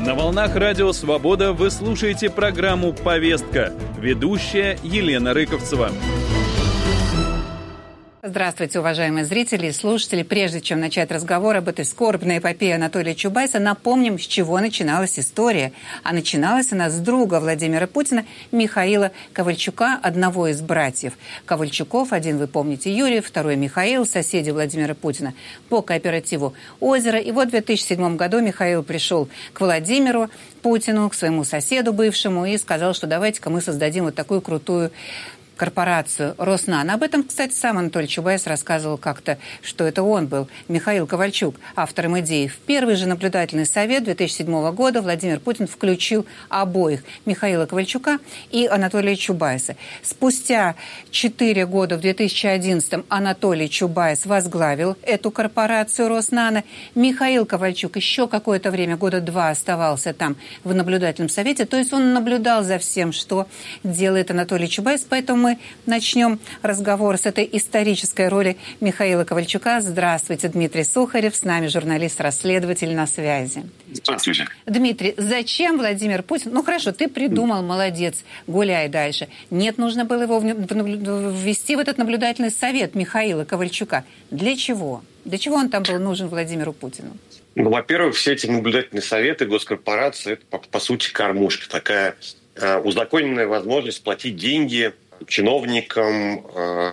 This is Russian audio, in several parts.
На волнах Радио Свобода вы слушаете программу «Повестка». Ведущая Елена Рыковцева. Здравствуйте, уважаемые зрители и слушатели. Прежде чем начать разговор об этой скорбной эпопее Анатолия Чубайса, напомним, с чего начиналась история. А начиналась она с друга Владимира Путина Михаила Ковальчука, одного из братьев Ковальчуков. Один, вы помните, Юрий, второй Михаил, соседи Владимира Путина по кооперативу «Озеро». И вот в 2007 году Михаил пришел к Владимиру Путину, к своему соседу бывшему, и сказал, что давайте-ка мы создадим вот такую крутую корпорацию «Роснано». Об этом, кстати, сам Анатолий Чубайс рассказывал как-то, что это он был, Михаил Ковальчук, автором идеи. В первый же наблюдательный совет 2007 года Владимир Путин включил обоих, Михаила Ковальчука и Анатолия Чубайса. Спустя 4 года, в 2011-м, Анатолий Чубайс возглавил эту корпорацию «Роснано». Михаил Ковальчук еще какое-то время, года 2, оставался там в наблюдательном совете. То есть он наблюдал за всем, что делает Анатолий Чубайс. Поэтому мы начнем разговор с этой исторической роли Михаила Ковальчука. Здравствуйте, Дмитрий Сухарев. С нами журналист-расследователь на связи. Здравствуйте. Дмитрий, зачем Владимир Путин... Ну, хорошо, ты придумал, молодец, гуляй дальше. Нет, нужно было его ввести в этот наблюдательный совет Михаила Ковальчука. Для чего? Для чего он там был нужен Владимиру Путину? Ну, во-первых, все эти наблюдательные советы, госкорпорации, это, по сути, кормушка. Такая узаконенная возможность платить деньги чиновникам,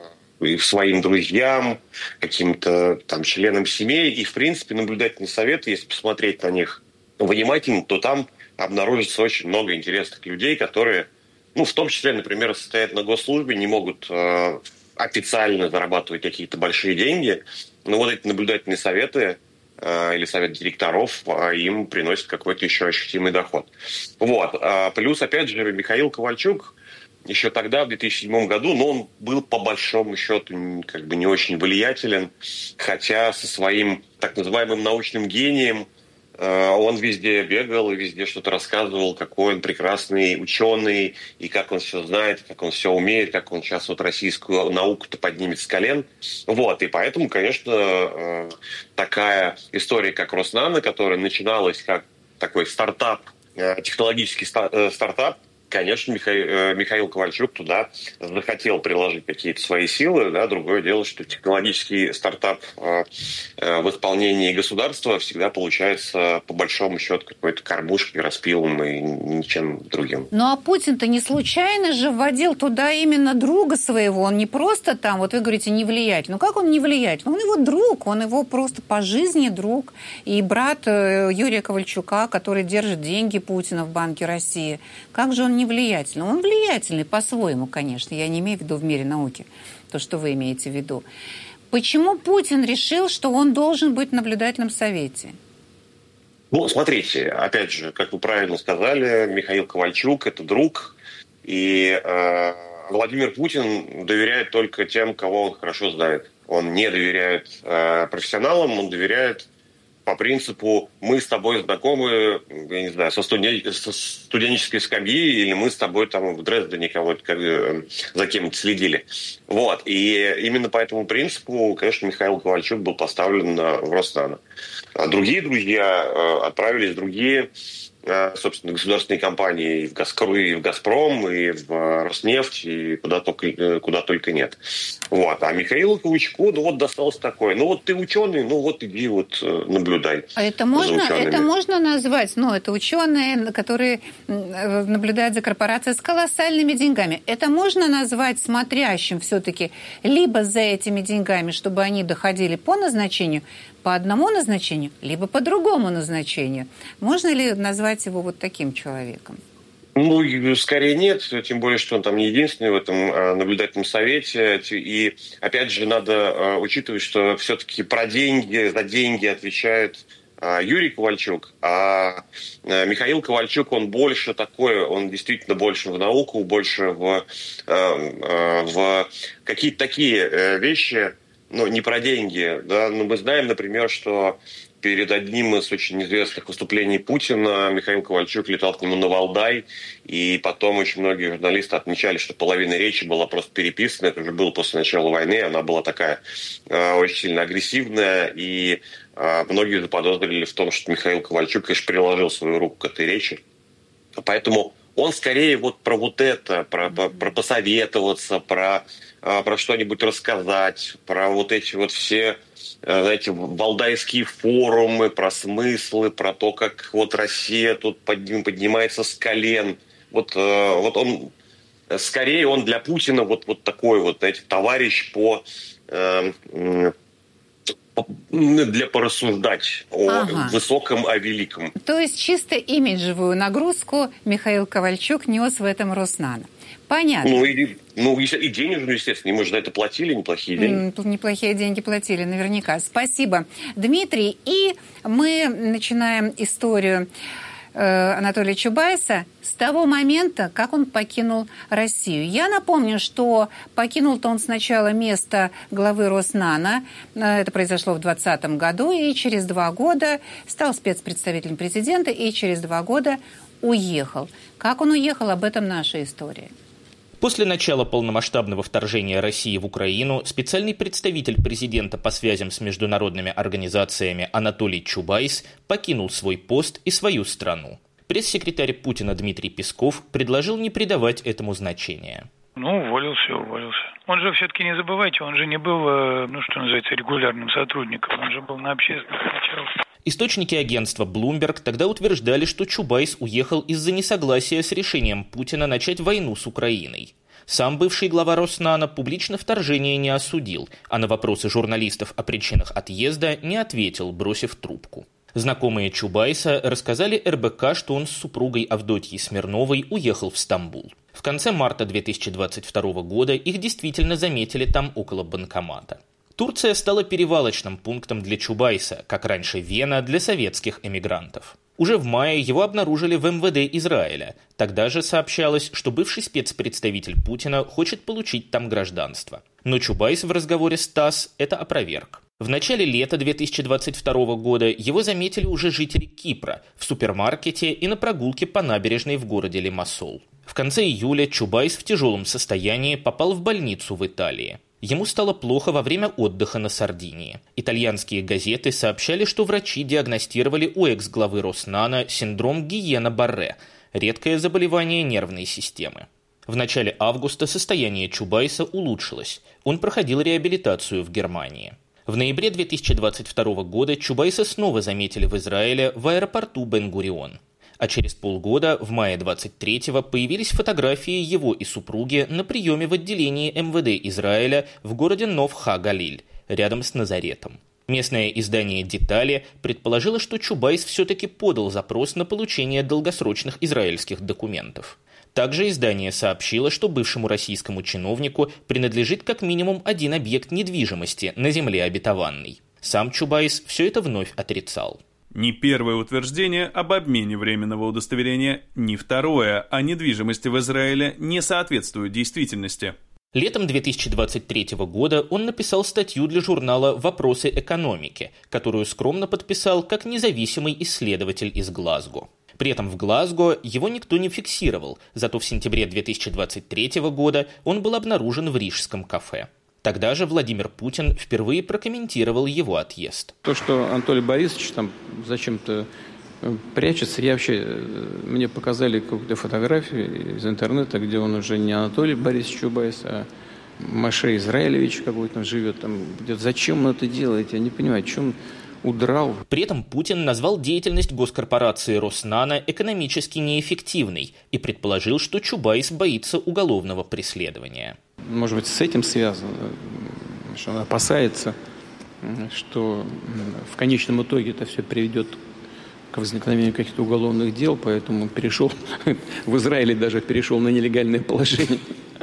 своим друзьям, каким-то там членам семей. И, в принципе, наблюдательные советы, если посмотреть на них внимательно, то там обнаружится очень много интересных людей, которые, ну, в том числе, например, состоят на госслужбе, не могут официально зарабатывать какие-то большие деньги. Но вот эти наблюдательные советы или совет директоров им приносят какой-то еще ощутимый доход. Вот. Плюс, опять же, Михаил Ковальчук еще тогда, в 2007 году, но он был по большому счету как бы не очень влиятелен, хотя со своим так называемым научным гением он везде бегал и везде что-то рассказывал, какой он прекрасный ученый, и как он все знает, как он все умеет, как он сейчас вот российскую науку-то поднимет с колен. Вот, и поэтому, конечно, такая история, как Роснано, которая начиналась как такой стартап, технологический стартап, конечно, Михаил Ковальчук туда захотел приложить какие-то свои силы. Да? Другое дело, что технологический стартап в исполнении государства всегда получается, по большому счету, какой-то кормушкой, распилом и ничем другим. Ну а Путин-то не случайно же вводил туда именно друга своего. Он не просто там, вот вы говорите, не влиятельный. Ну как он не влиятельный? Он его друг, он его просто по жизни друг. И брат Юрия Ковальчука, который держит деньги Путина в Банке России. Как же он не влиятельный? Он влиятельный по-своему, конечно. Я не имею в виду в мире науки, то, что вы имеете в виду. Почему Путин решил, что он должен быть в наблюдательном совете? Ну, смотрите, опять же, как вы правильно сказали, Михаил Ковальчук – это друг, и Владимир Путин доверяет только тем, кого он хорошо знает. Он не доверяет профессионалам, он доверяет по принципу «мы с тобой знакомы, я не знаю, со студенческой скамьи, или мы с тобой там в Дрездене кого-то за кем-то следили». Вот. И именно по этому принципу, конечно, Михаил Ковальчук был поставлен в Роснано. А другие друзья отправились в другие, собственно, государственные компании, и в «Газпром», и в «Роснефть», и куда только нет. Вот. А Михаилу Ковальчуку, ну вот досталось такое. Ну вот ты ученый, ну вот иди вот наблюдай. А это можно назвать, ну это ученые, которые наблюдают за корпорацией с колоссальными деньгами. Это можно назвать смотрящим все-таки либо за этими деньгами, чтобы они доходили по назначению, по одному назначению, либо по другому назначению. Можно ли назвать его вот таким человеком? Ну, скорее нет, тем более, что он там не единственный в этом наблюдательном совете. И, опять же, надо учитывать, что все-таки за деньги отвечает Юрий Ковальчук, а Михаил Ковальчук, он больше такой, он действительно больше в науку, больше в какие-то такие вещи, ну, не про деньги, да, но мы знаем, например, что перед одним из очень известных выступлений Путина Михаил Ковальчук летал к нему на Валдай, и потом очень многие журналисты отмечали, что половина речи была просто переписана. Это уже было после начала войны, она была такая очень сильно агрессивная, и многие заподозрили в том, что Михаил Ковальчук, конечно, приложил свою руку к этой речи. Поэтому он скорее про вот это, про посоветоваться, про что-нибудь рассказать, про вот эти вот все, знаете, валдайские форумы, про смыслы, про то, как вот Россия тут поднимается с колен. Вот он, скорее он для Путина вот такой вот, знаете, товарищ для порассуждать о высоком, о великом. То есть чисто имиджевую нагрузку Михаил Ковальчук нес в этом Роснано. Понятно. И денежную, естественно. Ему же за это платили неплохие деньги. Неплохие деньги платили, наверняка. Спасибо, Дмитрий. И мы начинаем историю Анатолия Чубайса с того момента, как он покинул Россию. Я напомню, что покинул-то он сначала место главы Роснано. Это произошло в 2020 году. И через 2 года стал спецпредставителем президента. И через 2 года уехал. Как он уехал, об этом наша история. После начала полномасштабного вторжения России в Украину специальный представитель президента по связям с международными организациями Анатолий Чубайс покинул свой пост и свою страну. Пресс-секретарь Путина Дмитрий Песков предложил не придавать этому значения. Уволился. Он же все-таки, не забывайте, он же не был, что называется, регулярным сотрудником. Он же был на общественных началах. Источники агентства Bloomberg тогда утверждали, что Чубайс уехал из-за несогласия с решением Путина начать войну с Украиной. Сам бывший глава Роснано публично вторжение не осудил, а на вопросы журналистов о причинах отъезда не ответил, бросив трубку. Знакомые Чубайса рассказали РБК, что он с супругой Авдотьей Смирновой уехал в Стамбул. В конце марта 2022 года их действительно заметили там около банкомата. Турция стала перевалочным пунктом для Чубайса, как раньше Вена для советских эмигрантов. Уже в мае его обнаружили в МВД Израиля. Тогда же сообщалось, что бывший спецпредставитель Путина хочет получить там гражданство. Но Чубайс в разговоре с ТАСС это опроверг. В начале лета 2022 года его заметили уже жители Кипра в супермаркете и на прогулке по набережной в городе Лимассол. В конце июля Чубайс в тяжелом состоянии попал в больницу в Италии. Ему стало плохо во время отдыха на Сардинии. Итальянские газеты сообщали, что врачи диагностировали у экс-главы Роснано синдром Гиена-Барре – редкое заболевание нервной системы. В начале августа состояние Чубайса улучшилось. Он проходил реабилитацию в Германии. В ноябре 2022 года Чубайса снова заметили в Израиле в аэропорту Бен-Гурион. А через полгода, в мае 23-го, появились фотографии его и супруги на приеме в отделении МВД Израиля в городе Нов-Ха-Галиль, рядом с Назаретом. Местное издание «Детали» предположило, что Чубайс все-таки подал запрос на получение долгосрочных израильских документов. Также издание сообщило, что бывшему российскому чиновнику принадлежит как минимум один объект недвижимости на земле обетованной. Сам Чубайс все это вновь отрицал. Ни первое утверждение об обмене временного удостоверения, ни второе о недвижимости в Израиле не соответствуют действительности. Летом 2023 года он написал статью для журнала «Вопросы экономики», которую скромно подписал как независимый исследователь из Глазго. При этом в Глазго его никто не фиксировал, зато в сентябре 2023 года он был обнаружен в рижском кафе. Тогда же Владимир Путин впервые прокомментировал его отъезд. То, что Анатолий Борисович там зачем-то прячется, мне показали какую-то фотографию из интернета, где он уже не Анатолий Борисович Чубайс, а Моше Израилевич какой-то живет там. Зачем он это делает? Я не понимаю, чем он удрал. При этом Путин назвал деятельность госкорпорации Роснано экономически неэффективной и предположил, что Чубайс боится уголовного преследования. Может быть, с этим связано, что он опасается, что в конечном итоге это все приведет к возникновению каких-то уголовных дел, поэтому перешел в Израиле, даже перешел на нелегальное положение.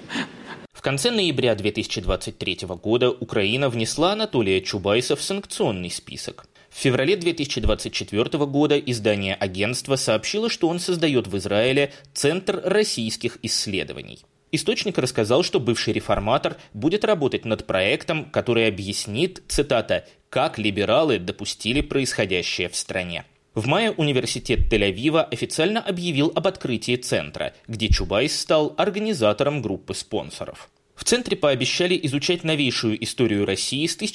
В конце ноября 2023 года Украина внесла Анатолия Чубайса в санкционный список. В феврале 2024 года издание агентства сообщило, что он создает в Израиле Центр российских исследований. Источник рассказал, что бывший реформатор будет работать над проектом, который объяснит, цитата, «как либералы допустили происходящее в стране». В мае университет Тель-Авива официально объявил об открытии центра, где Чубайс стал организатором группы спонсоров. В центре пообещали изучать новейшую историю России с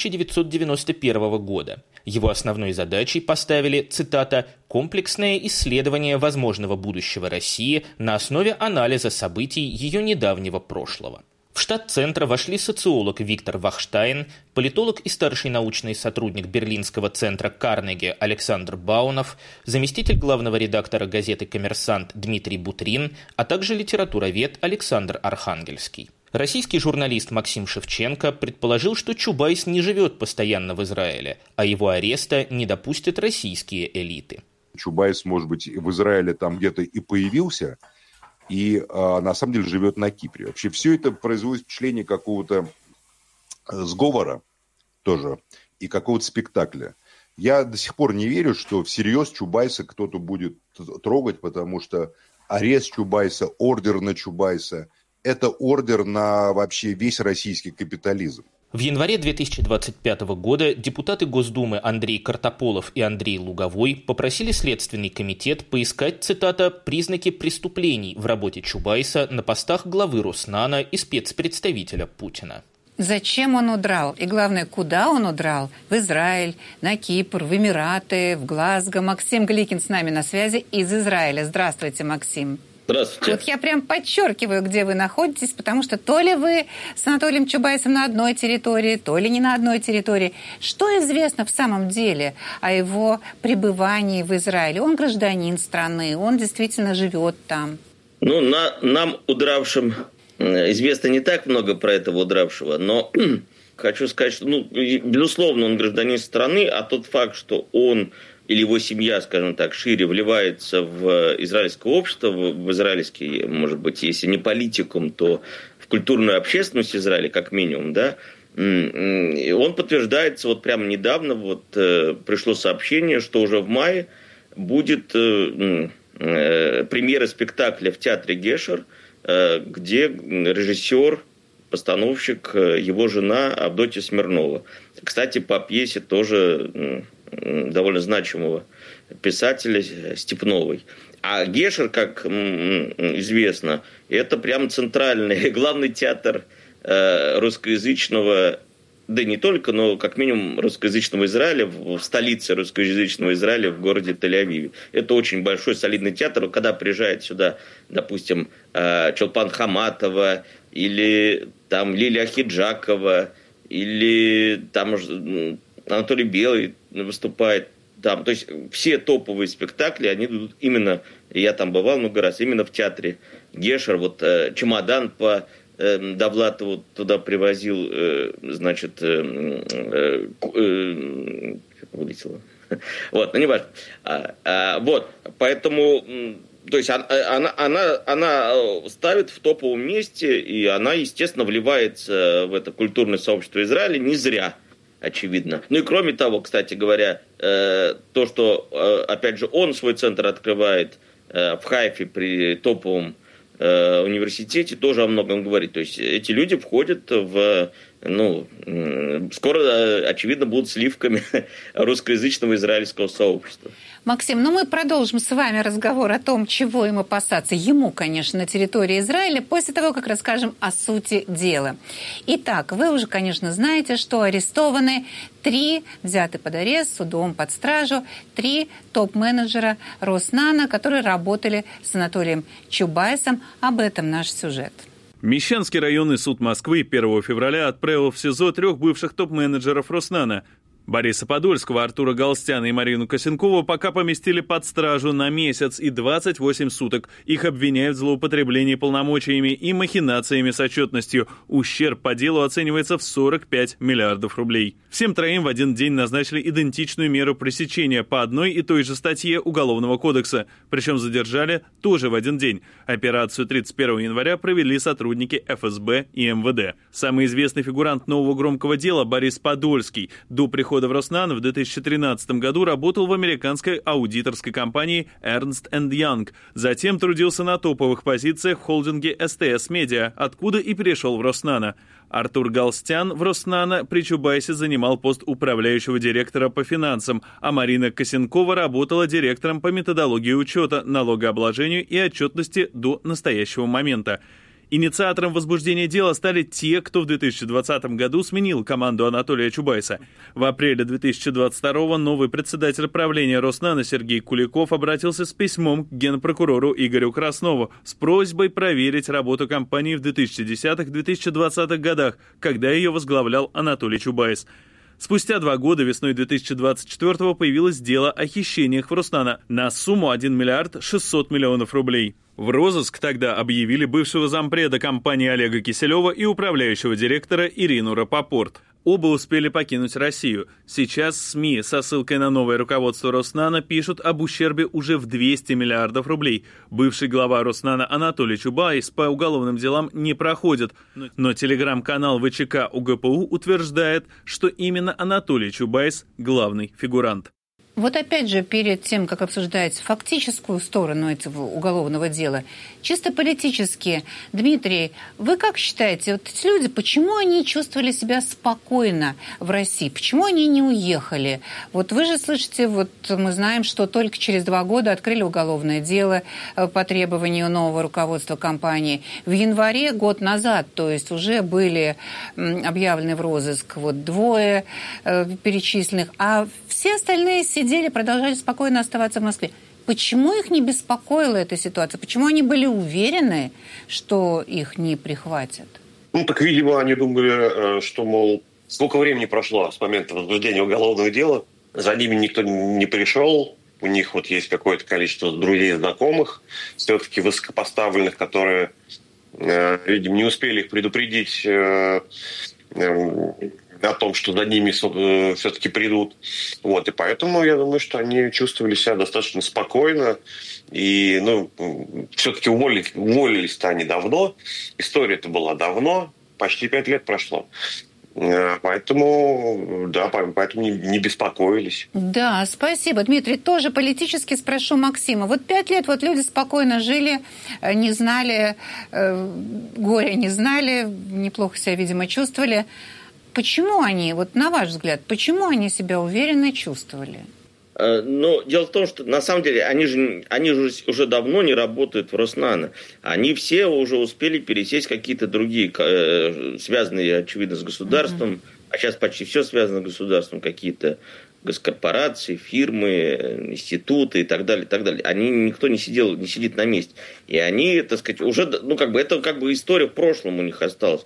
1991 года. Его основной задачей поставили, цитата, «комплексное исследование возможного будущего России на основе анализа событий ее недавнего прошлого». В штат центра вошли социолог Виктор Вахштайн, политолог и старший научный сотрудник Берлинского центра Карнеги Александр Баунов, заместитель главного редактора газеты «Коммерсант» Дмитрий Бутрин, а также литературовед Александр Архангельский. Российский журналист Максим Шевченко предположил, что Чубайс не живет постоянно в Израиле, а его ареста не допустят российские элиты. Чубайс, может быть, в Израиле там где-то и появился, и на самом деле живет на Кипре. Вообще все это производит впечатление какого-то сговора тоже и какого-то спектакля. Я до сих пор не верю, что всерьез Чубайса кто-то будет трогать, потому что арест Чубайса, ордер на Чубайса – это ордер на вообще весь российский капитализм. В январе 2025 года депутаты Госдумы Андрей Картополов и Андрей Луговой попросили Следственный комитет поискать, цитата, «признаки преступлений в работе Чубайса на постах главы Роснана и спецпредставителя Путина». Зачем он удрал? И главное, куда он удрал? В Израиль, на Кипр, в Эмираты, в Глазго. Максим Гликин с нами на связи из Израиля. Здравствуйте, Максим. Здравствуйте. Вот я прям подчеркиваю, где вы находитесь, потому что то ли вы с Анатолием Чубайсом на одной территории, то ли не на одной территории. Что известно в самом деле о его пребывании в Израиле? Он гражданин страны, он действительно живет там. Ну, нам, удравшим, известно не так много про этого удравшего, но хочу сказать, что, безусловно, он гражданин страны, а тот факт, что он или его семья, скажем так, шире вливается в израильское общество, в израильский, может быть, если не политикум, то в культурную общественность Израиля, как минимум, да, он подтверждается, вот прямо недавно вот пришло сообщение, что уже в мае будет премьера спектакля в театре Гешер, где режиссер, постановщик, его жена Авдотья Смирнова. Кстати, по пьесе тоже довольно значимого писателя Степновой. А Гешер, как известно, это прям центральный, главный театр русскоязычного, да не только, но как минимум русскоязычного Израиля, в столице русскоязычного Израиля, в городе Тель-Авиве. Это очень большой, солидный театр. Когда приезжает сюда, допустим, Чолпан Хаматова, или там Лилия Хиджакова, или там Анатолий Белый выступает там. То есть все топовые спектакли, они идут именно, я там бывал много раз, именно в театре Гешер. Вот «Чемодан» по Довлатову туда привозил, значит, вылетело. Вот, ну не важно. Вот, поэтому, то есть она ставит в топовом месте, и она, естественно, вливается в это культурное сообщество Израиля не зря, очевидно. Ну и кроме того, кстати говоря, то, что, опять же, он свой центр открывает в Хайфе при топовом университете, тоже о многом говорит. То есть эти люди входят в, скоро, очевидно, будут сливками русскоязычного израильского сообщества. Максим, мы продолжим с вами разговор о том, чего им опасаться. Ему, конечно, на территории Израиля, после того, как расскажем о сути дела. Итак, вы уже, конечно, знаете, что арестованы 3, взяты под арест, судом под стражу, 3 топ-менеджера Роснана, которые работали с Анатолием Чубайсом. Об этом наш сюжет. Мещанский районный суд Москвы 1 февраля отправил в СИЗО 3 бывших топ-менеджеров Роснана. Бориса Подольского, Артура Галстяна и Марину Косенкову пока поместили под стражу на месяц и 28 суток. Их обвиняют в злоупотреблении полномочиями и махинациями с отчетностью. Ущерб по делу оценивается в 45 миллиардов рублей. Всем троим в один день назначили идентичную меру пресечения по одной и той же статье Уголовного кодекса. Причем задержали тоже в один день. Операцию 31 января провели сотрудники ФСБ и МВД. Самый известный фигурант нового громкого дела Борис Подольский до прихода в Роснан в 2013 году работал в американской аудиторской компании Ernst & Young. Затем трудился на топовых позициях в холдинге СТС Медиа, откуда и перешел в Роснана. Артур Галстян в Роснана при Чубайсе занимал пост управляющего директора по финансам, а Марина Косенкова работала директором по методологии учета, налогообложению и отчетности до настоящего момента. Инициатором возбуждения дела стали те, кто в 2020 году сменил команду Анатолия Чубайса. В апреле 2022 новый председатель правления Роснано Сергей Куликов обратился с письмом к генпрокурору Игорю Краснову с просьбой проверить работу компании в 2010-2020 годах, когда ее возглавлял Анатолий Чубайс. Спустя 2 года, весной 2024-го, появилось дело о хищениях в Роснано на сумму 1 миллиард 600 миллионов рублей. В розыск тогда объявили бывшего зампреда компании Олега Киселева и управляющего директора Ирину Рапопорт. Оба успели покинуть Россию. Сейчас СМИ со ссылкой на новое руководство Роснано пишут об ущербе уже в 200 миллиардов рублей. Бывший глава Роснано Анатолий Чубайс по уголовным делам не проходит. Но телеграм-канал ВЧК УГПУ утверждает, что именно Анатолий Чубайс – главный фигурант. Вот опять же, перед тем, как обсуждать фактическую сторону этого уголовного дела, чисто политически, Дмитрий, вы как считаете, вот эти люди, почему они чувствовали себя спокойно в России? Почему они не уехали? Вот вы же слышите, вот мы знаем, что только через 2 года открыли уголовное дело по требованию нового руководства компании. В январе, год назад, то есть уже были объявлены в розыск вот 2 перечисленных, а все остальные сидели, продолжали спокойно оставаться в Москве. Почему их не беспокоила эта ситуация? Почему они были уверены, что их не прихватят? Так, видимо, они думали, что, мол, сколько времени прошло с момента возбуждения уголовного дела, за ними никто не пришел, у них вот есть какое-то количество друзей и знакомых, все-таки высокопоставленных, которые, видимо, не успели их предупредить о том, что за ними все-таки придут. Вот. И поэтому я думаю, что они чувствовали себя достаточно спокойно. И все-таки уволились-то они давно. История-то была давно. Почти 5 лет прошло. Поэтому не беспокоились. Да, спасибо, Дмитрий. Тоже политически спрошу Максима. Вот 5 лет вот люди спокойно жили, не знали, горя не знали, неплохо себя, видимо, чувствовали. Почему они, вот на ваш взгляд, почему они себя уверенно чувствовали? Дело в том, что на самом деле они же уже давно не работают в Роснано. Они все уже успели пересесть в какие-то другие, связанные, очевидно, с государством. А сейчас почти все связано с государством. Какие-то госкорпорации, фирмы, институты и так далее, и так далее. Никто не сидит на месте. И они, так сказать, уже, это история в прошлом у них осталась.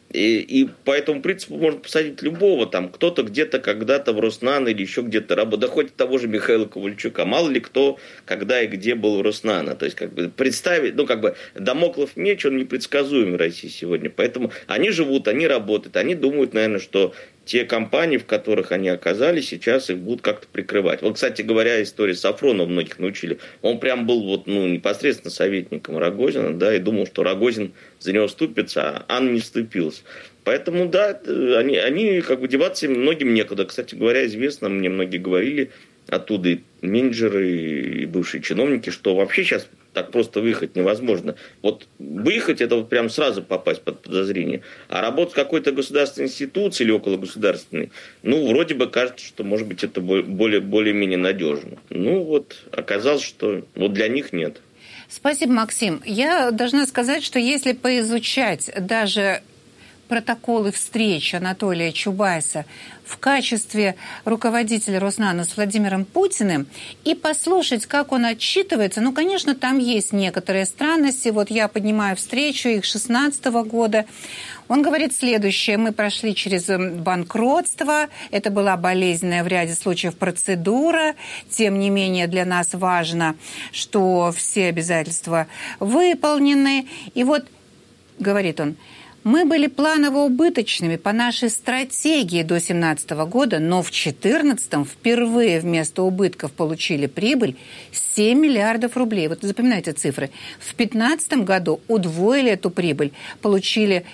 И по этому принципу можно посадить любого, там, кто-то где-то когда-то в Роснано или еще где-то работал, да хоть того же Михаила Ковальчука, мало ли кто, когда и где был в Роснано. То есть, представить, дамоклов меч, он непредсказуем в России сегодня. Поэтому они живут, они работают, они думают, наверное, что те компании, в которых они оказались, сейчас их будут как-то прикрывать. Вот, кстати говоря, история Сафронова многих научили. Он прям был непосредственно советником Рогозина, да, и думал, что Рогозин за него вступится, а Анна не вступилась. Поэтому, да, они деваться многим некуда. Кстати говоря, известно, мне многие говорили оттуда, и менеджеры, и бывшие чиновники, что вообще сейчас так просто выехать невозможно. Вот выехать, это вот прям сразу попасть под подозрение. А работать в какой-то государственной институции или около государственной, вроде бы кажется, что, может быть, это более-менее надежно. Оказалось, что для них нет. Спасибо, Максим. Я должна сказать, что если поизучать даже протоколы встреч Анатолия Чубайса в качестве руководителя Роснано с Владимиром Путиным и послушать, как он отчитывается, конечно, там есть некоторые странности. Вот я поднимаю встречу их 2016 года. Он говорит следующее. Мы прошли через банкротство. Это была болезненная в ряде случаев процедура. Тем не менее, для нас важно, что все обязательства выполнены. И вот, говорит он, мы были планово-убыточными по нашей стратегии до 2017 года, но в 2014 впервые вместо убытков получили прибыль 7 миллиардов рублей. Вот запоминайте цифры. В 2015 году удвоили эту прибыль, получили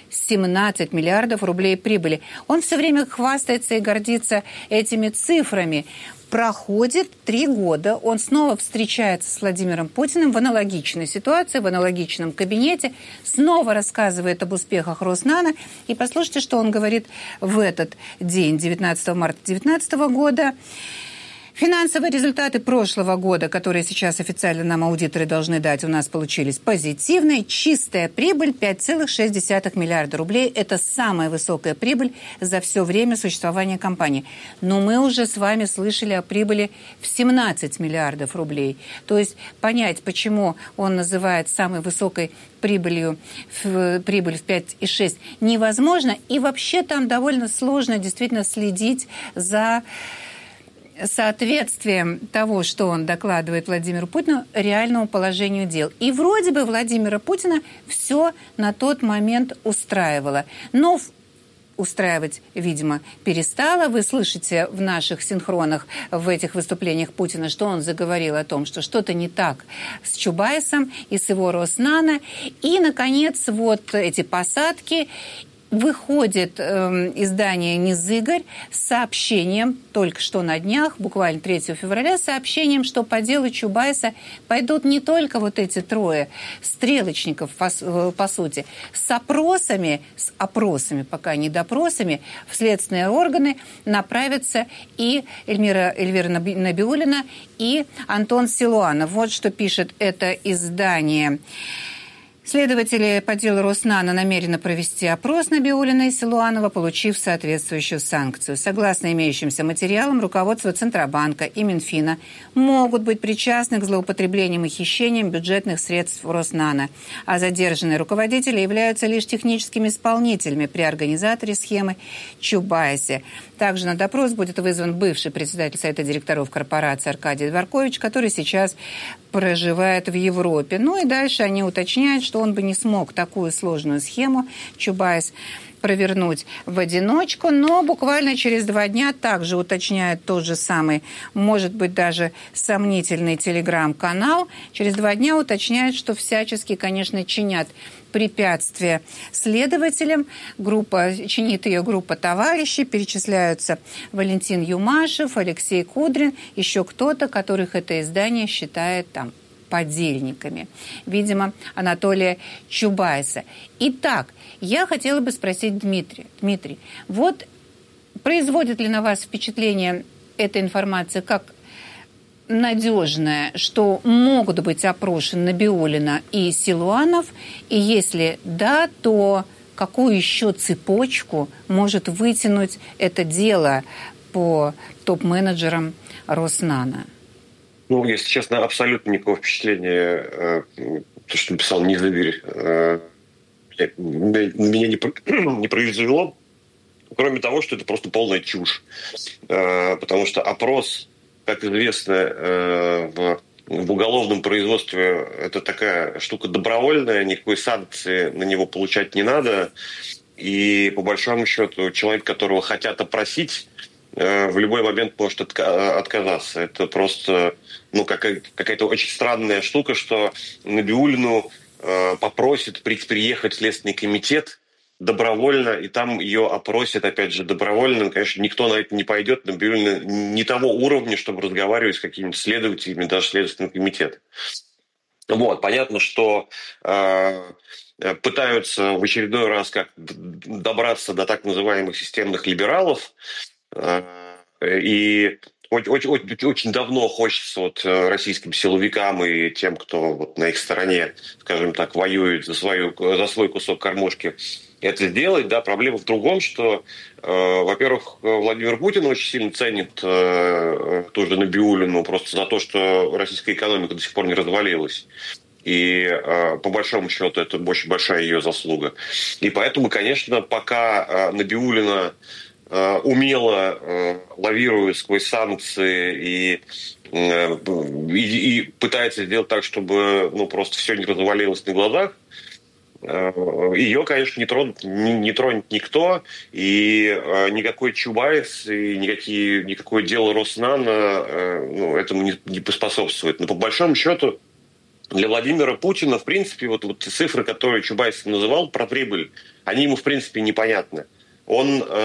17 миллиардов рублей прибыли. Он все время хвастается и гордится этими цифрами. Проходит 3 года, он снова встречается с Владимиром Путиным в аналогичной ситуации, в аналогичном кабинете, снова рассказывает об успехах Роснано. И послушайте, что он говорит в этот день, 19 марта 2019 года. Финансовые результаты прошлого года, которые сейчас официально нам аудиторы должны дать, у нас получились позитивные. Чистая прибыль 5,6 миллиарда рублей. Это самая высокая прибыль за все время существования компании. Но мы уже с вами слышали о прибыли в 17 миллиардов рублей. То есть понять, почему он называет самой высокой прибыль в 5,6 невозможно. И вообще там довольно сложно действительно следить за соответствием того, что он докладывает Владимиру Путину, реальному положению дел. И вроде бы Владимира Путина все на тот момент устраивало. Но устраивать, видимо, перестало. Вы слышите в наших синхронах, в этих выступлениях Путина, что он заговорил о том, что что-то не так с Чубайсом и с его Роснано. И, наконец, вот эти посадки. Выходит издание «Низыгорь» с сообщением, только что на днях, буквально 3 февраля, с сообщением, что по делу Чубайса пойдут не только вот эти трое стрелочников, по сути, с опросами, пока не допросами, в следственные органы направятся и Эльвира Набиуллина, и Антон Силуанов. Вот что пишет это издание. Следователи по делу Роснано намерены провести опрос Набиуллина и Силуанова, получив соответствующую санкцию. Согласно имеющимся материалам, руководство Центробанка и Минфина могут быть причастны к злоупотреблениям и хищениям бюджетных средств Роснано, а задержанные руководители являются лишь техническими исполнителями при организаторе схемы Чубайсе. Также на допрос будет вызван бывший председатель Совета директоров корпорации Аркадий Дворкович, который сейчас проживает в Европе. Ну и дальше они уточняют, что он бы не смог такую сложную схему Чубайс провернуть в одиночку, но буквально через 2 дня также уточняет тот же самый, может быть, даже сомнительный телеграм-канал. Через 2 дня уточняет, что всячески, конечно, чинят препятствия следователям. Чинит ее группа товарищей, перечисляются Валентин Юмашев, Алексей Кудрин, еще кто-то, которых это издание считает там подельниками. Видимо, Анатолия Чубайса. Итак, я хотела бы спросить Дмитрий, вот производит ли на вас впечатление эта информация как надежная, что могут быть опрошены Набиуллина и Силуанов, и если да, то какую еще цепочку может вытянуть это дело по топ-менеджерам Роснано? Ну, если честно, абсолютно никакого впечатления, то, что написал Низыгорь, меня не произвело, кроме того, что это просто полная чушь. Потому что опрос, как известно, в уголовном производстве это такая штука добровольная, никакой санкции на него получать не надо. И по большому счету человек, которого хотят опросить, в любой момент может отказаться. Это просто какая-то очень странная штука, что Набиуллину попросит приехать в Следственный комитет добровольно, и там ее опросят, опять же, добровольно. Конечно, никто на это не пойдет. Набиуллина не того уровня, чтобы разговаривать с какими-то следователями, даже Следственным комитетом. Вот, понятно, что пытаются в очередной раз как добраться до так называемых системных либералов, и очень давно хочется вот российским силовикам и тем, кто вот на их стороне, скажем так, воюет за свой кусок кормушки, это сделать. Да, проблема в другом, что, во-первых, Владимир Путин очень сильно ценит ту же Набиуллину просто за то, что российская экономика до сих пор не развалилась. И по большому счету это очень большая ее заслуга. И поэтому, конечно, пока Набиуллина умело лавирует сквозь санкции и пытается сделать так, чтобы просто все не развалилось на глазах, ее, конечно, не тронет никто, и никакой Чубайс и никакое дело Роснано этому не поспособствует. Но по большому счету для Владимира Путина, в принципе, вот цифры, которые Чубайс называл про прибыль, они ему, в принципе, непонятны. У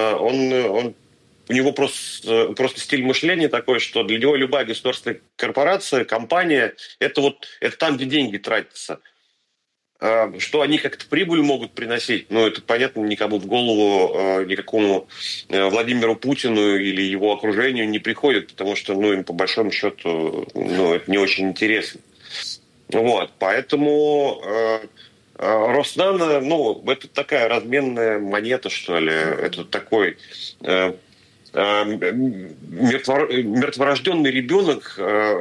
него просто стиль мышления такой, что для него любая государственная корпорация, компания, это там, где деньги тратятся. Что они как-то прибыль могут приносить, это понятно, никому в голову, никакому Владимиру Путину или его окружению не приходит, потому что, им по большому счету, это не очень интересно. Поэтому Роснано, это такая разменная монета, что ли, это такой мертворожденный ребенок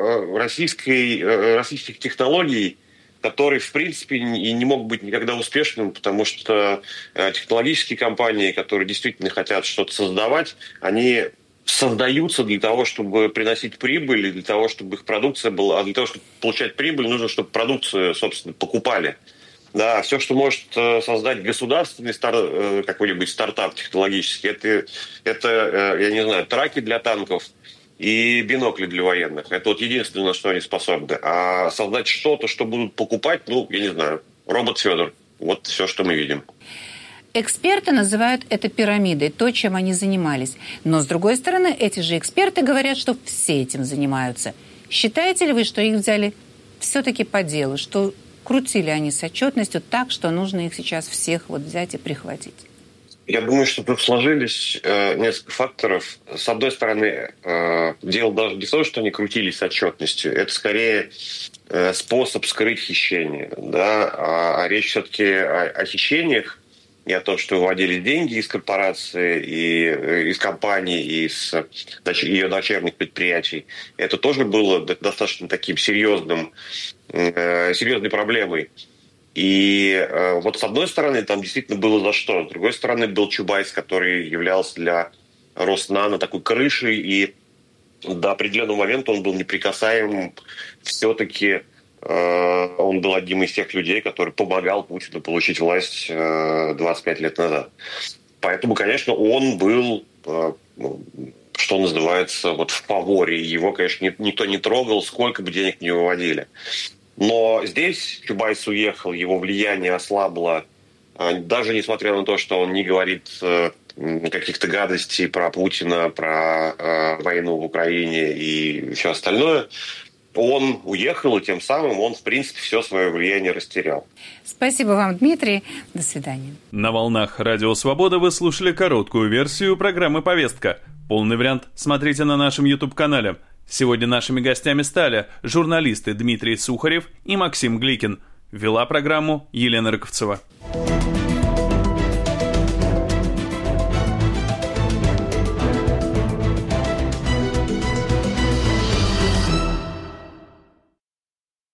российских технологий, который, в принципе, и не мог быть никогда успешным, потому что технологические компании, которые действительно хотят что-то создавать, они создаются для того, чтобы приносить прибыль, и для того, чтобы их продукция была... А для того, чтобы получать прибыль, нужно, чтобы продукцию, собственно, покупали. Да, все, что может создать государственный какой-нибудь стартап технологический, это, я не знаю, траки для танков и бинокли для военных. Это единственное, на что они способны. А создать что-то, что будут покупать, я не знаю, робот Федор. Вот все, что мы видим. Эксперты называют это пирамидой, то, чем они занимались. Но, с другой стороны, эти же эксперты говорят, что все этим занимаются. Считаете ли вы, что их взяли все-таки по делу, что крутили они с отчетностью так, что нужно их сейчас всех взять и прихватить? Я думаю, что тут сложились несколько факторов. С одной стороны, дело даже не в том, что они крутились с отчетностью. Это скорее способ скрыть хищение. Да? А речь все-таки о хищениях и о том, что выводили деньги из корпорации, и из компаний, и из ее дочерних предприятий. Это тоже было достаточно таким серьезной проблемой. И с одной стороны, там действительно было за что. С другой стороны, был Чубайс, который являлся для Роснано такой крышей, и до определенного момента он был неприкасаемым. Все-таки он был одним из тех людей, который помогал Путину получить власть 25 лет назад. Поэтому, конечно, он был, что называется, в фаворе. Его, конечно, никто не трогал, сколько бы денег не выводили. Но здесь Чубайс уехал, его влияние ослабло, даже несмотря на то, что он не говорит каких-то гадостей про Путина, про войну в Украине и все остальное. Он уехал, и тем самым он, в принципе, все свое влияние растерял. Спасибо вам, Дмитрий. До свидания. На волнах Радио Свобода вы слушали короткую версию программы «Повестка». Полный вариант смотрите на нашем YouTube-канале. Сегодня нашими гостями стали журналисты Дмитрий Сухарев и Максим Гликин. Вела программу Елена Рыковцева.